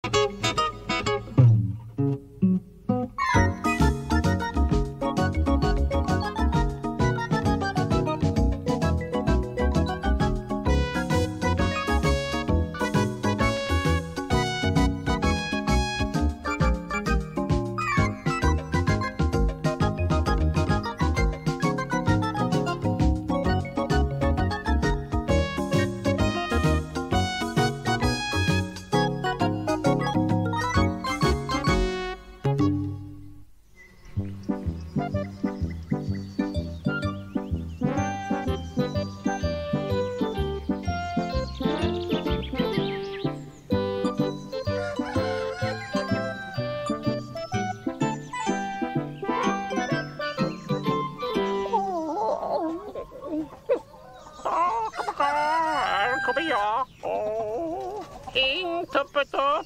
kommer jag. Häng tuppet upp.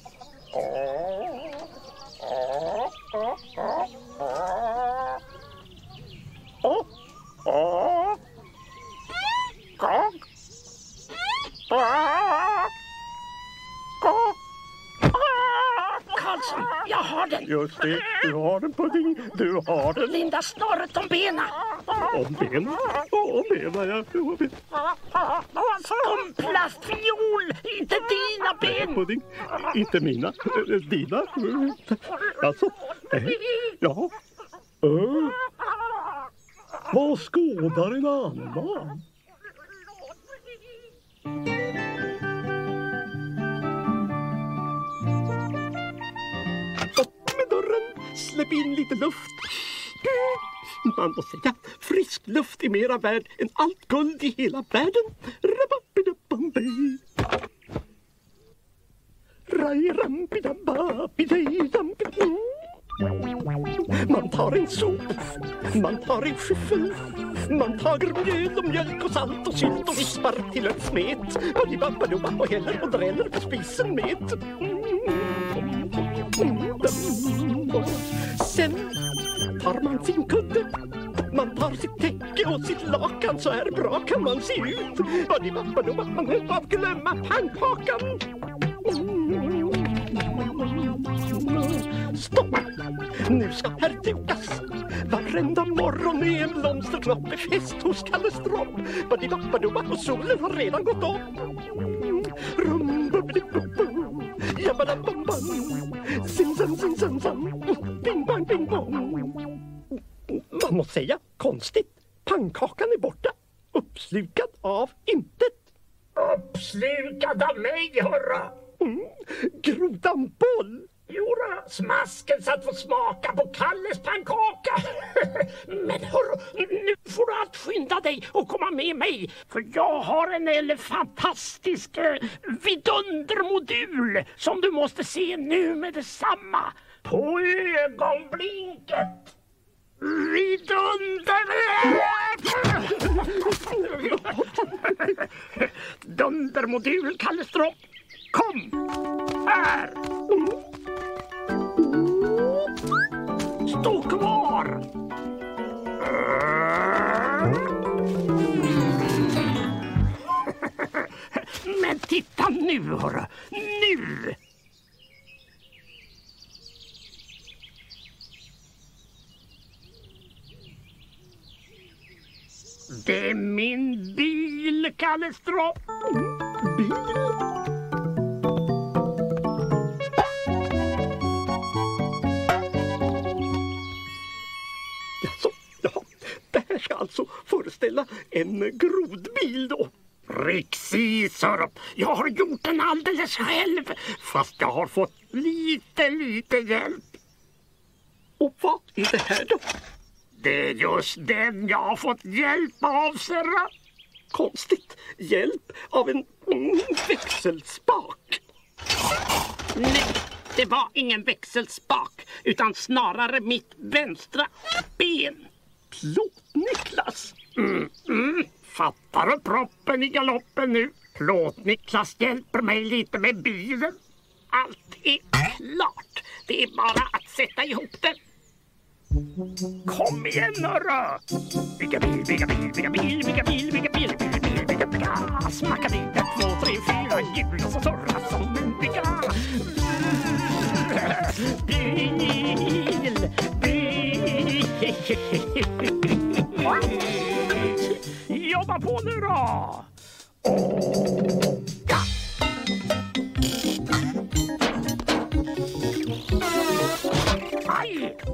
Karlsson, jag har den. Just det, du har den, Pudding. Du har den. Linda snarare om benen. Om benen? Om benen, ja. Om plastfiol, inte dina ben. Pudding, inte mina. Dina. Alltså, ja. Vad skådar en annan? Upp med dörren, släpp in lite luft. Man måste säga, frisk luft är mera värd än allt guld i hela världen. Man tar en sop, man tar en skyffel, man tar mjöl och mjölk och salt och sylt och vispar till en smet. Och häller och dräller på spisen med. Sen tar man sin kudde, man tar sitt täcke och sitt lakan, så här bra kan man se ut. Man höll på att glömma pannkakan. Stopp! Nu ska här dukas. Varenda morgon är en blomsterknopp i fest hos Kalle Stropp. Och solen har redan gått upp. Bing bang bing bong. Man måste säga konstigt. Pannkakan är borta. Uppslukad av intet. Uppslukad av mig, hurra! Grodan boll. Jora, smasken satt få smaka på Kalles pannkaka. Men hörru, nu får du allt skynda dig och komma med mig. För jag har en fantastisk vidundermodul som du måste se nu med detsamma. På ögonblinket. Vidunder! Dundermodul, Kalle Stropp. Kom! Här! Stå kvar! Men titta nu, hörru! Nu! Det är min bil, Kalle Stropp. Bil? Det här ska alltså föreställa en grodbil då. Precis, Sörup. Jag har gjort den alldeles själv. Fast jag har fått lite hjälp. Och vad är det här då? Det är just den jag har fått hjälp av, Serra. Konstigt. Hjälp av en växelspak. Nej, det var ingen växelspak. Utan snarare mitt vänstra ben. Plåt-Niklas. Fattar du proppen i galoppen nu? Plåt-Niklas hjälper mig lite med bilen. Allt är klart. Det är bara att sätta ihop den. Kom igen, hörru! Bygga bil, bygga bil, bygga bil, bygga bil, bygga bil, bygga bil, bygga bil. Smacka bil, 1, 2, 3, 4 hjul och så surra som en bygga. Jobba på nu då! Ja. Aj!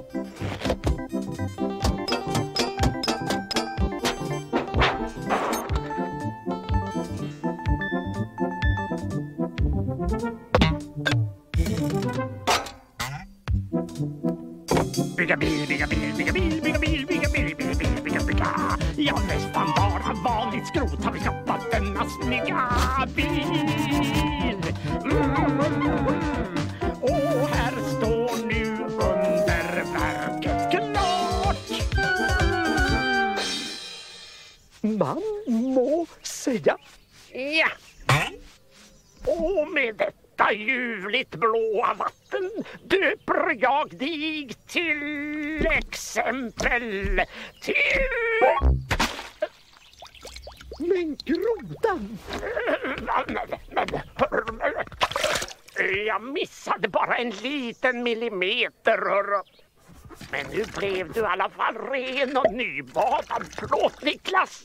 Bygga bil, bygga bil, bygga bil, bygga bil, bygga bil, bygga bil, bygga, bygga. Ja, nästan bara vanligt skrot har vi skapat denna snygga bil. Och här står nu underverket klart. Man må säga. Ja. Och med detta ljuvligt blåa vatten döper jag dig till exempel till... Men grodan! Jag missade bara en liten millimeter, hörru. Men nu blev du i alla fall ren och nybadad. Förlåt, Niklas.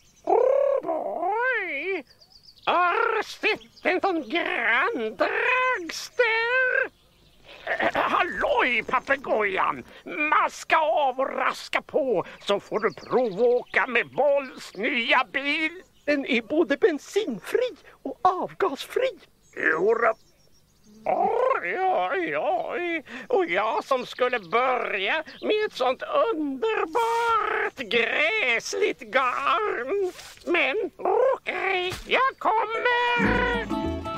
Oj! Har sett en sån grann dragster? Halloj, papegojan! Maska av och raska på så får du provåka med Volts nya bil. Den är både bensinfri och avgasfri. Jodå. Oj, oj, oj. Och jag som skulle börja med ett sånt underbart gräsligt garn. Men okej, jag kommer.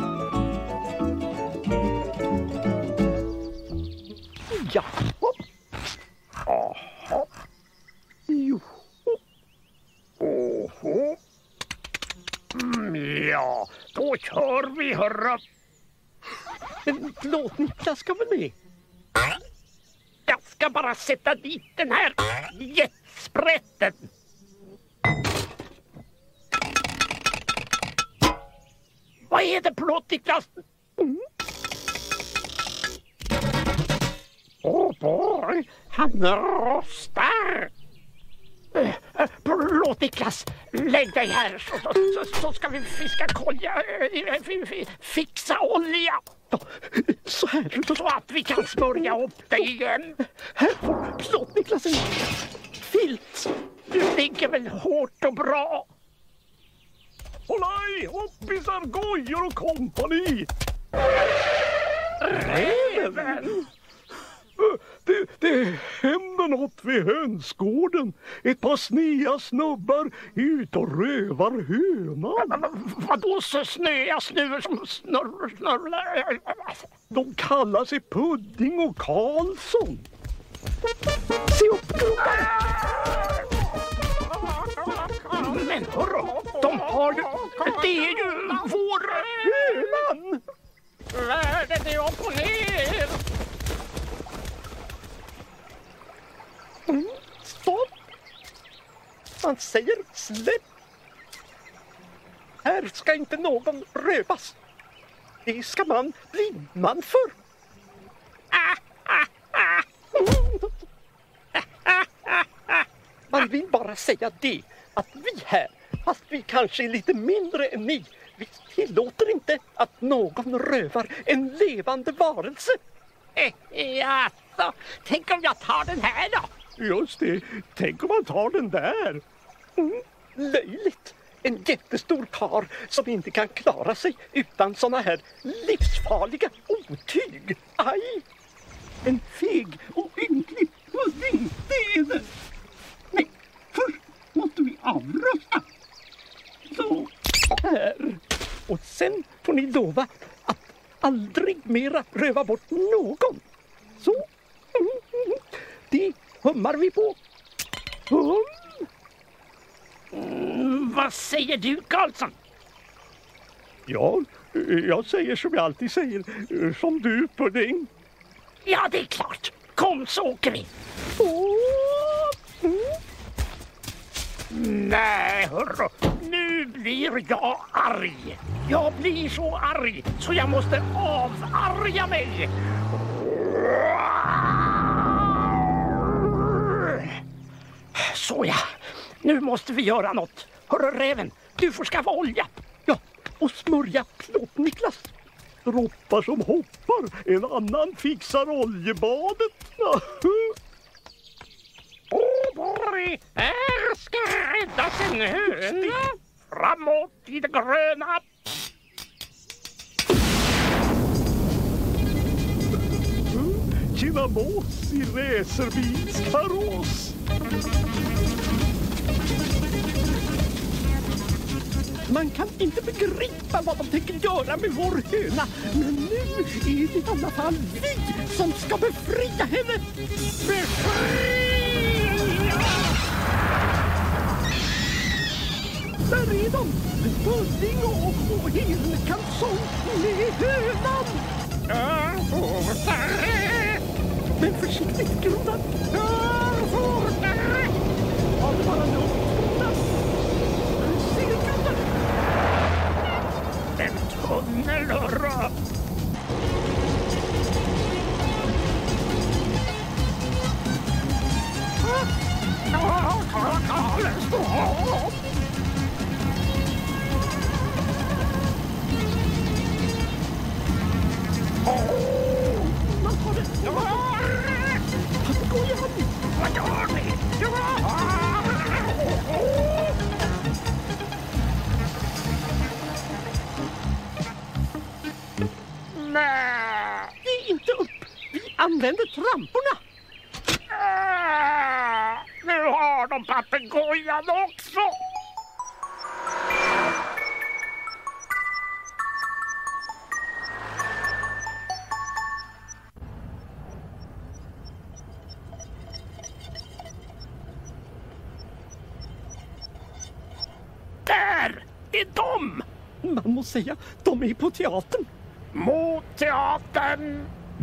Ja. Aha. Jo. Oho. Ja, då kör vi, hörru. Förlåt, Niklas ska väl med? Jag ska bara sätta dit den här jetsprätten. Vad är det, förlåt, Niklas? Åh, boy, han rostar. Förlåt, Niklas. Lägg dig här så ska vi fiska kolja. Fixa olja. Ja, så här. Så att vi kan smörja upp det igen. Här får förlåt, Niklas en filt. Du ligger väl hårt och bra. Hållaj, hoppisar, gojor och kompani. Räven! Det händer något vid hönsgården. Ett par snea snubbar ut och rövar hönan. Vadå så snöa snuvor som snurrar? De kallar sig Pudding och Karlsson. Se upp, gubbar! Men hörru, de har ju... Det är ju vår Hönan! världen är upp och ner. Stopp! Man säger släpp. Här ska inte någon rövas. Det ska man bli man för. Man vill bara säga det att vi här, fast vi kanske är lite mindre än ni, vi tillåter inte att någon rövar en levande varelse. Ja, så. Tänk om jag tar den här då. Just det, tänk om man tar den där. Löjligt. En jättestor kar som inte kan klara sig utan såna här livsfarliga otyg. Aj! En feg och ynklig pudding, det är det. Nej, först måste vi avrösta. Så här. Och sen får ni lova att aldrig mera röva bort någon. Så. Det hummar vi på. Vad säger du, Karlsson? Ja, jag säger som jag alltid säger. Som du, Pudding. Ja, det är klart. Kom så åker vi. Nej, hörru. Nu blir jag arg. Jag blir så arg så jag måste avarga mig. Så ja, nu måste vi göra något. Hörru räven, du får skaffa olja. Ja, och smörja plåt, Niklas. Droppar som hoppar, en annan fixar oljebadet. Åborg, här ska räddas en höna. Framåt i det gröna. Kinnamos i racerbilskaross. Man kan inte begripa vad de tänker göra med vår höna. Men nu är det i alla fall vi som ska befria henne. Befria! Där är de! Pudding och helkalsong med hönan. Fortare! Men försiktigt, grodan. Fortare! Har du bara något? Cirkande! En tunnelrör! Man har det! Papegojan! Vad gör ni? Nej! Ge inte upp! Vi använder tramporna! Nu har de papegojan också! Där är de! Man må säga, de är på teatern. Mot teatern!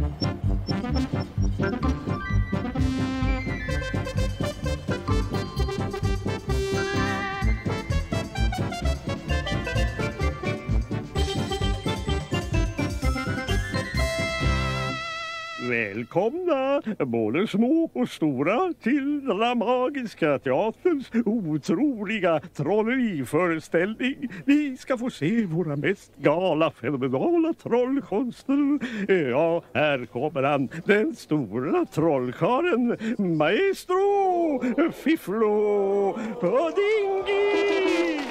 Välkomna, både små och stora, till Dramagiska teaterns otroliga trolleriföreställning. Ni ska få se våra mest fenomenala trollkonster. Ja, här kommer han, den stora trollkaren, Maestro Fifflo Puddingi!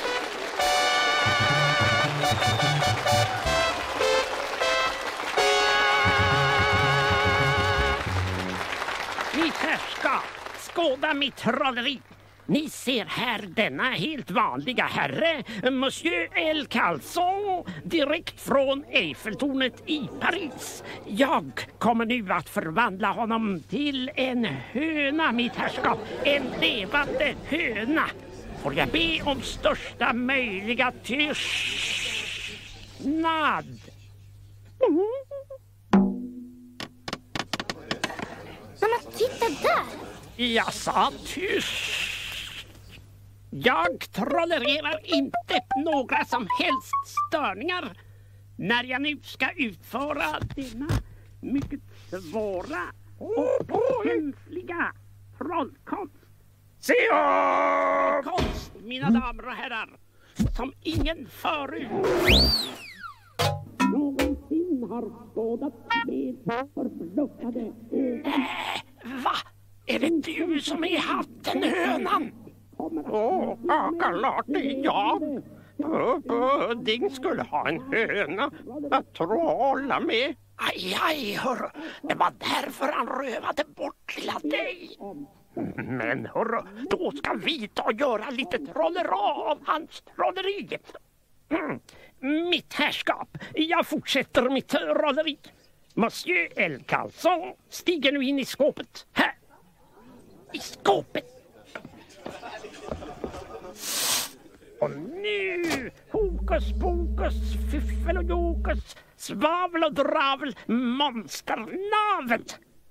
Mitt herrskap, skåda mitt trolleri. Ni ser här denna helt vanliga herre, Monsieur El Calzon, direkt från Eiffeltornet i Paris. Jag kommer nu att förvandla honom till en höna, mitt herrskap. En levande höna. Får jag be om största möjliga tystnad? Mamma, titta där! Jag sa tyst. Jag trollererar inte några som helst störningar när jag nu ska utföra denna mycket svåra och känsliga trollkonst. Se upp! Konst, mina damer och herrar, som ingen förut någonsin har skådat med förbluffade ögon. Va? Är det du som är hatten, hönan? Klart det är jag. Pudding skulle ha en höna att trolla med. Aj, aj, hörru. Det var därför han rövade bort lilla dig. Men hörru, då ska vi ta och göra lite trollera av hans trolleri. Mitt herrskap, jag fortsätter mitt trolleri. Monsieur El Calzon stiger nu in i skåpet. Här. I skåpet. Och nu, hokus pokus, fiffel och jokus, svavel och dravel, monsternavel.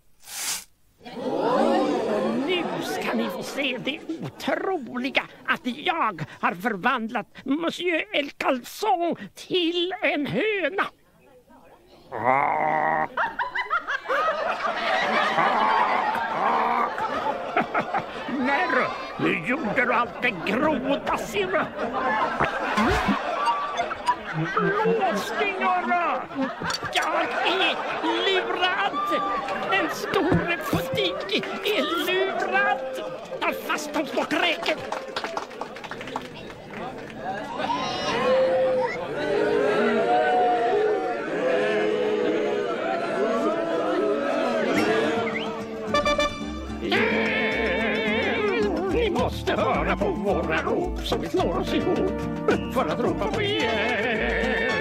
Nu ska ni få se det otroliga att jag har förvandlat Monsieur El Calzon till en höna. Nej, nu gjorde du allt det groda, sirra. Låsningar! Jag är lurad! Den store Pudik är lurad! Ta fast dem på räken! Ni måste höra på våra rop som vi slår oss ihop för att ropa på er.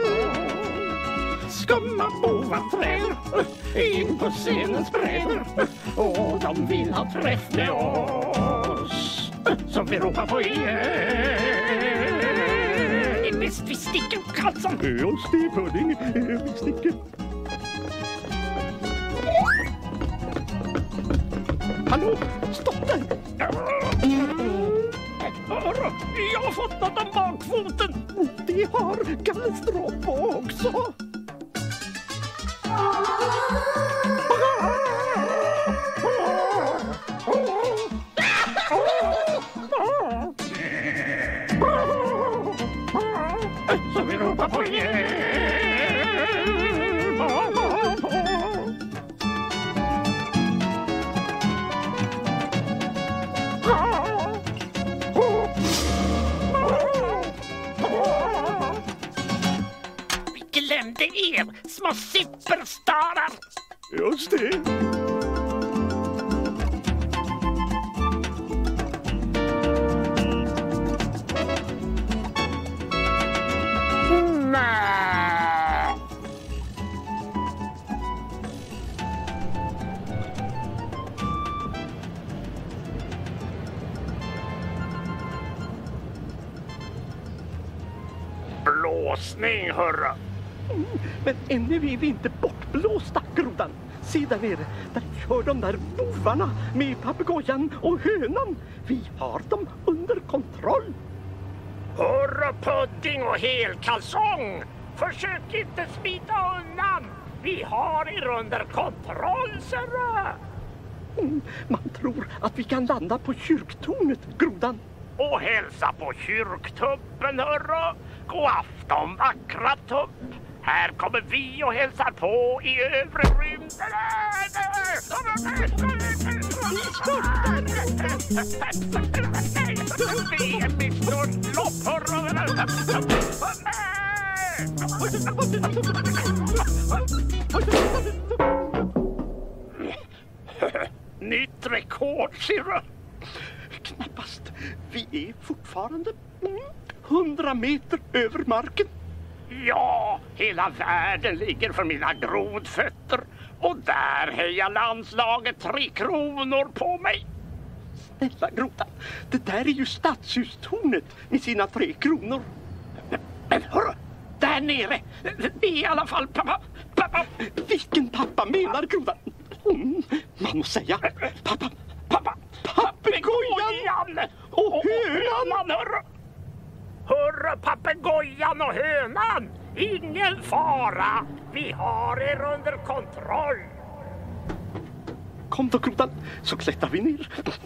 Skumma bovaträd in på scenens brädor och de vill ha träff med oss som vi ropar på er. Visst vi sticker, Karlsson. Just det, Pudding. Vi sticker. Hallå, stopp där! Hör, jag har fått något om bakfoten. Det har Gallestropp också. Så vi ropar på er. Vi glömde er, små superstarar. Just det. Blåsning, hörra. Men ännu är vi inte bortblåsta, grodan. Se där nere, där kör de där bovarna med papegojan och hönan. Vi har dem under kontroll. Hörra, Pudding och helkalsong. Försök inte smita undan. Vi har er under kontroll, sirra. Man tror att vi kan landa på kyrktornet, grodan. Och hälsa på kyrktubben, hörra. God afton, vackra tupp. Här kommer vi och hälsar på i övre rymden. Vi är mitt stundlopp, hörra. Nytt rekord, sirra. Knappast. Vi är fortfarande 100 meter över marken. Ja, hela världen ligger för mina grodfötter. Och där hejar landslaget 3 kronor på mig. Snälla grodan, det där är ju stadshustornet med sina 3 kronor. Men hörru, där nere, det är i alla fall pappa. Vilken pappa menar grodan? Man måste säga pappa. Papegojan och hönan, hörru. Hörru, papegojan och hönan. Ingen fara. Vi har er under kontroll. Kom då, grodan, så klättrar vi ner.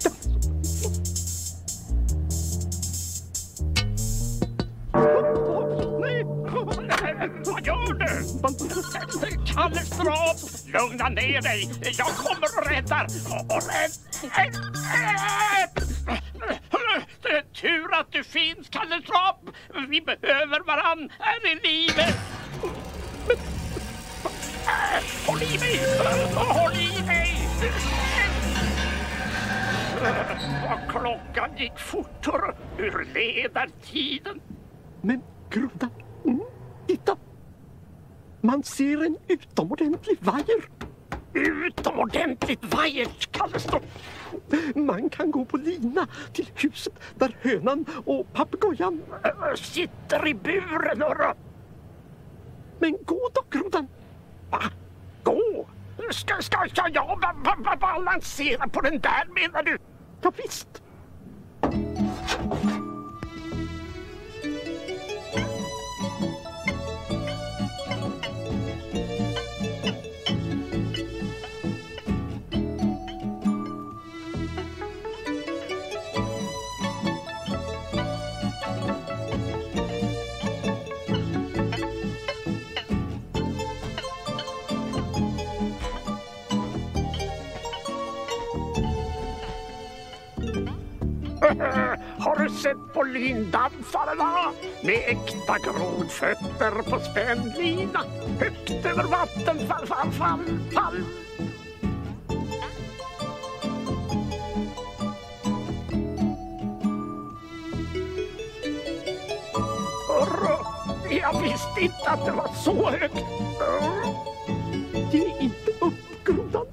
Vad gör du? Kallestrap, lugna ner dig. Jag kommer och räddar. Det är tur att du finns, Kallestrap. Vi behöver varann här i livet. Håll i mig! Håll i mig! Klockan gick fortare ur ledartiden. Men grodan, titta. Man ser en utomordentlig vajer. Utomordentligt vajert, Kallestrop. Man kan gå på lina till huset där hönan och papegojan sitter i buren, hörru. Men gå då, grodan. Va? Gå? Ska jag balansera på den där, menar du? Ja, visst. sett på lindansarna med äkta grodfötter på spännlina högt över vattenfall. Jag visste inte att det var så högt. Ge inte upp, grodan.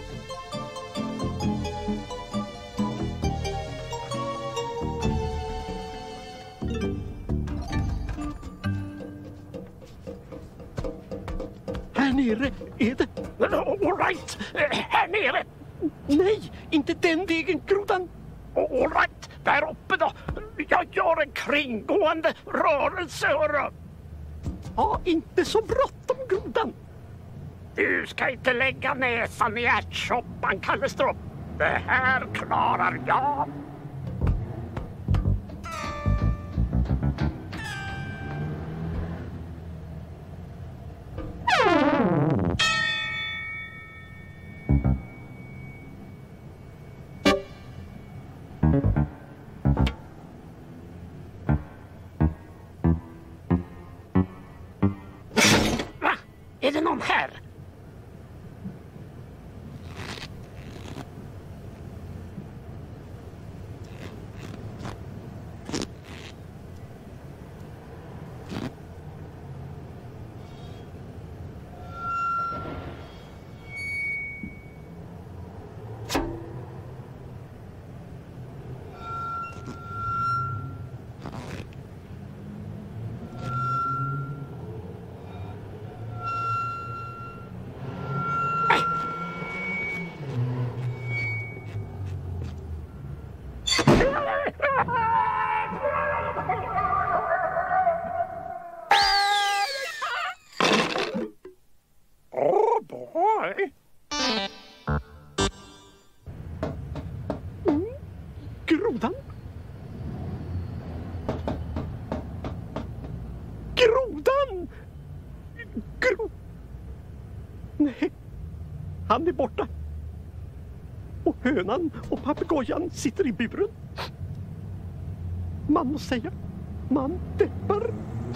Här nere är det. All right, här nere. Nej, inte den vägen, grodan. All right, där uppe då. Jag gör en kringgående rörelse, hörru. Ha inte så bråttom, grodan. Du ska inte lägga näsan i ärtsoppan, Kallestrup. Det här klarar jag. Va? Är det någon här? Oh boy. Grodan. Grodan! Nej, han är borta. Och hönan och papegojan sitter i buren. Man måste säga, man deppar.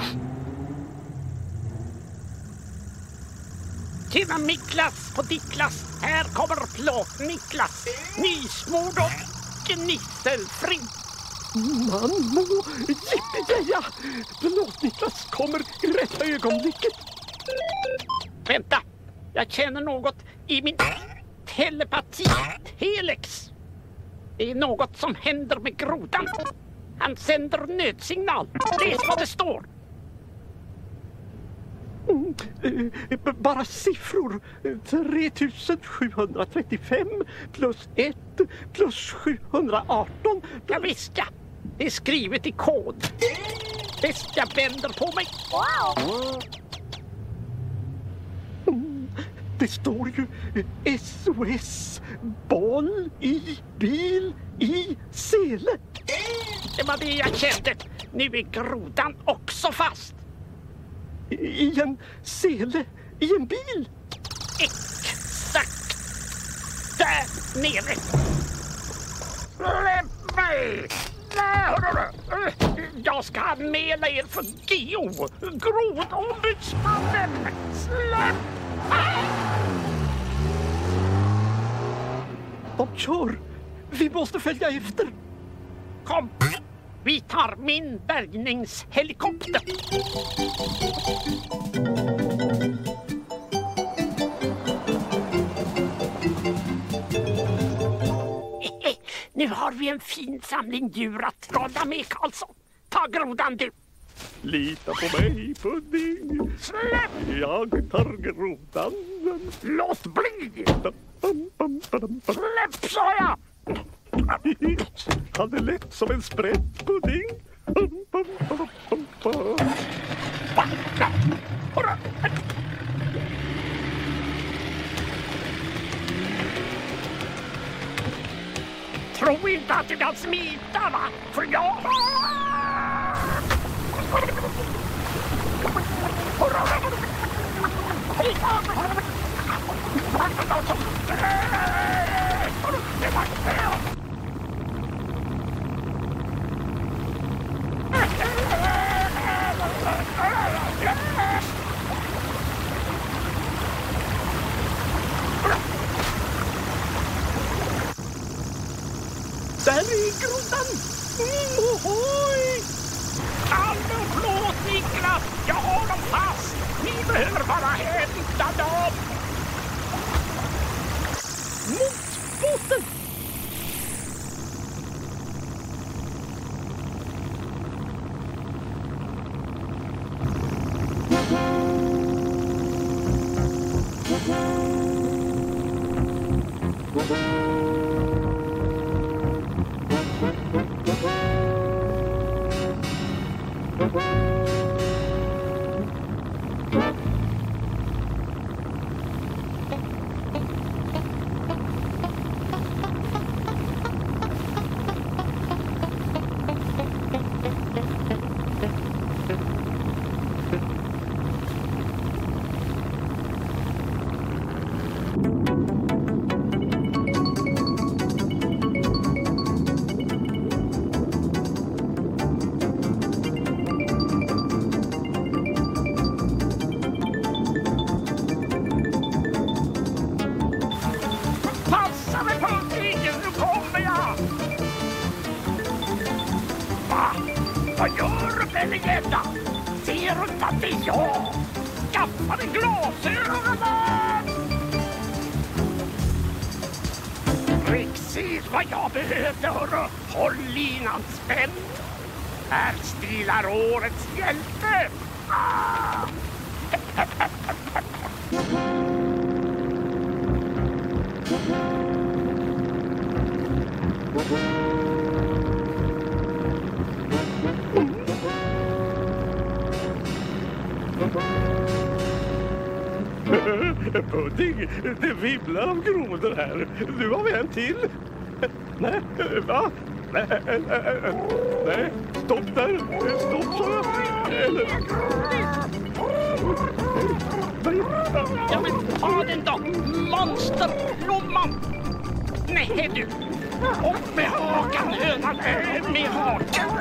Tjena Miklas på Dicklas, här kommer Plåt-Niklas. Nysmord och gnisselfri. Man må jippideja. Plåt-Niklas kommer i rätta ögonblicket. Vänta, jag känner något i min telepati-telex. Det är något som händer med grodan. Han sänder nödsignal. Läs vad det står. Bara siffror. 3735 plus 1 plus 718. Ja visst ja, det är skrivet i kod. Bäst jag vänder på mig. Wow! Det står ju SOS, boll i bil i sele. Det var det jag kände. Nu är grodan också fast. I en sele, i en bil. Exakt. Där nere. Släpp mig. Jag ska anmäla er för GO. Grodombudsmannen. Släpp mig. De kör. Vi måste följa efter. Kom. Vi tar min bärgningshelikopter. Nu har vi en fin samling djur att trolla med, Karlsson. Ta grodan du. Lita på mig, Pudding. Släpp! Jag tar grodan. Låt bli! Släpp, sa jag! Han är lätt som en sprätt, Pudding. Tro inte att du kan smita, va? För jag... grodan! Ohoj! Hallå, förlåt Niklas! Jag har dem fast! Ni behöver bara hämta dem! Mot båten! Passa mig på ryggen, nu kommer jag! Va? Vad gör du, Bellingedda? Ser du inte att det är jag? Skaffa dig glasögonen! Precis vad jag behövde, hörru. Håll linan spänd. Här stilar årets hjälte. Ah! Pudding, det viblar av grodor här. Nu har vi en till. Nej, va? Nej, stopp där. Stopp, så jag. Ja, men ta den då! Monsterblomman! Nej, du! Och med hakan, hönan! Med hakan!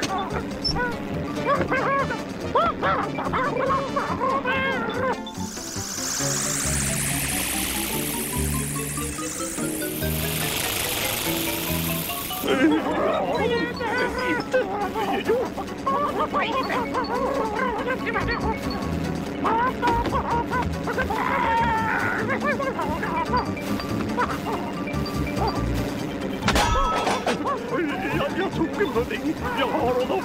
Jag tog en pudding. Jag har honom.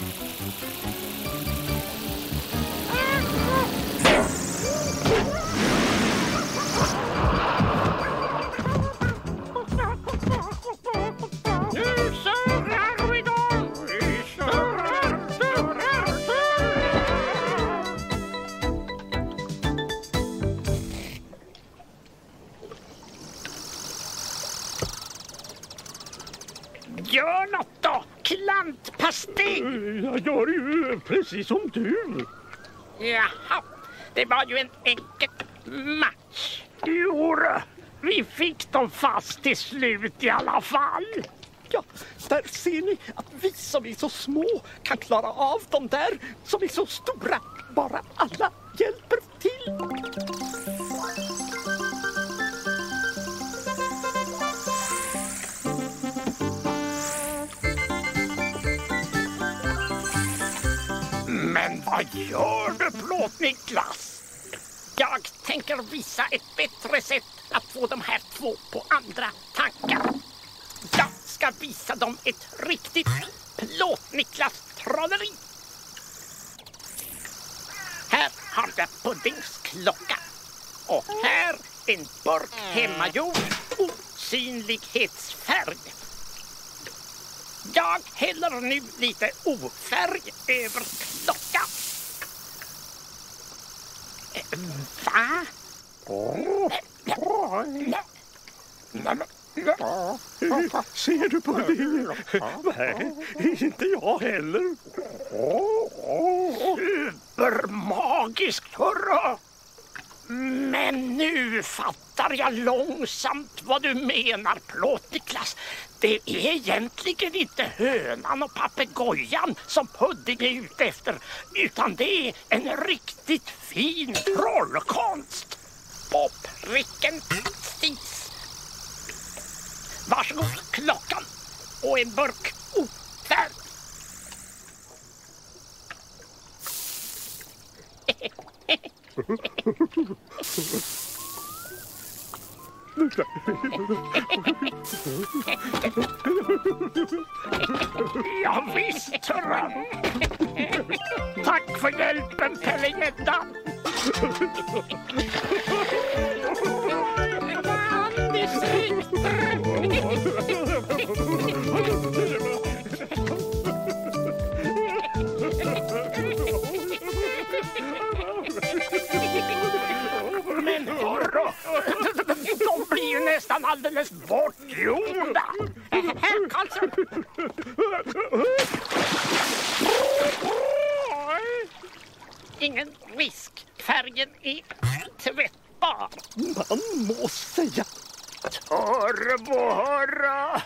Gör något då, klantpastej! Jag gör ju precis som du. Jaha, det var ju en enkel match. Jo, vi fick dem fast till slut i alla fall. Ja, där ser ni att vi som är så små kan klara av de där som är så stora. Bara alla hjälper till. Men vad gör du, Plåt Niklas? Jag tänker visa ett bättre sätt att få de här två på andra tankar. Jag ska visa dem ett riktigt Plåt Niklas trolleri. Här har jag puddingklocka. Och här en burk hemmagjord osynlighetsfärg. Jag häller nu lite ofärg över klockan. Va? Ser du på det? Nej, inte jag heller. Supermagiskt, hurra! Men nu fattar jag långsamt vad du menar, Plåt Niklas. Det är egentligen inte hönan och papegojan som Pudding är ute efter, utan det är en riktigt fin trollkonst. På pricken precis. Varsågod, klockan och en burk Ja, visst, hurra. Tack för hjälpen, Pelle Gädda. Det är snyggt. Men hurra, de blir ju nästan alldeles bortgjorda. Här, Karlsson. Ingen risk. Färgen är tvättbar. Man må säga. Turbo, hurra.